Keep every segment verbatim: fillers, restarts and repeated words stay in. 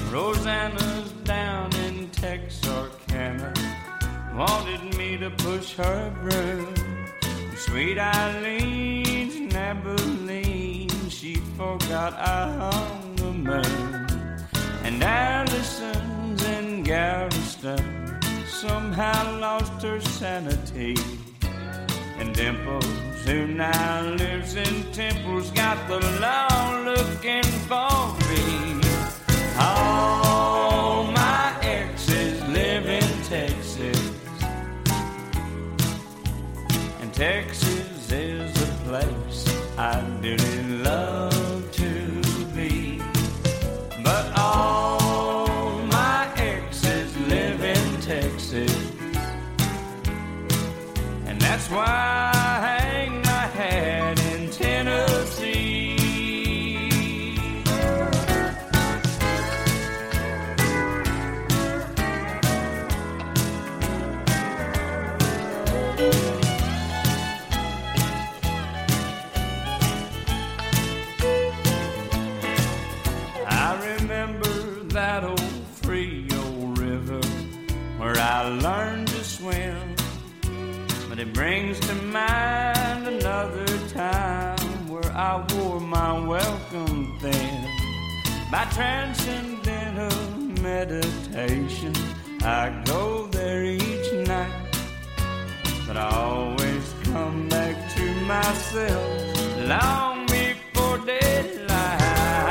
Rosanna's down in Texarkana, wanted me to push her broom. Sweet Eileen's in Abilene, she forgot I hung the moon. And Allison's in Galveston, somehow lost her sanity. And Dimples, who now lives in Temple's, got the law looking for me. All my exes live in Texas, and Texas is a place I really love to be. But all my exes live in Texas, and that's why I hang my hat in Tennessee. I remember that old Frio River where I learned to swim. But it brings to mind another time where I wore my welcome thin. By transcendental meditation, I go there each night. But I always come back to myself long before daylight.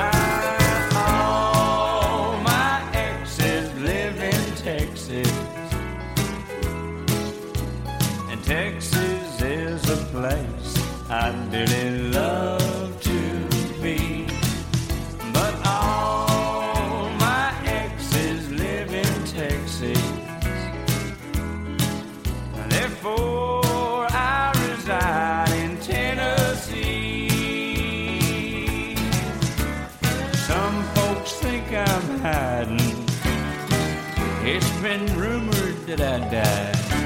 All my exes live in Texas, Texas is a place I'd really love to be. But all my exes live in Texas, therefore I reside in Tennessee. Some folks think I'm hiding, it's been rumored that I died.